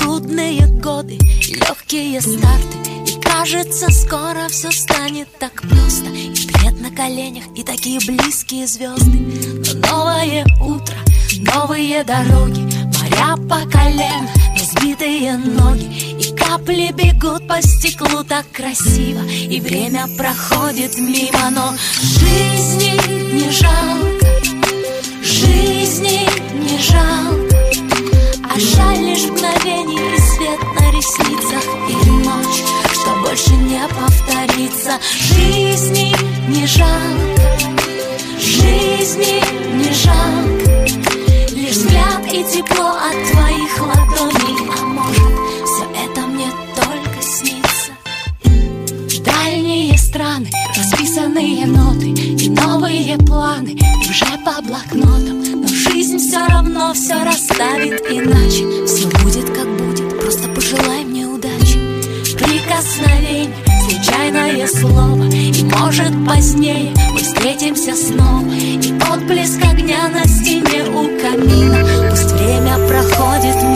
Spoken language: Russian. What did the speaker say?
трудные годы, легкие старты, и кажется, скоро все станет так просто. И бред на коленях, и такие близкие звезды. Но новое утро, новые дороги, моря по колено, но сбитые ноги, и капли бегут по стеклу так красиво, и время проходит мимо. Но жизни не жалко, жизни не жалко, а жаль лишь мгновений и свет на ресницах, и ночь, что больше не повторится. Жизни не жалко, жизни не жалко, лишь взгляд и тепло от твоих ладоней. А может, все это мне только снится? Дальние страны, расписанные ноты и новые планы уже по блокнотам. Но жизнь все равно все расставит иначе. Все будет как будет, просто пожелай мне удачи. Прикосновение, случайное слово, и может позднее мы встретимся снова. И отблеск огня на стене у камина, пусть время проходит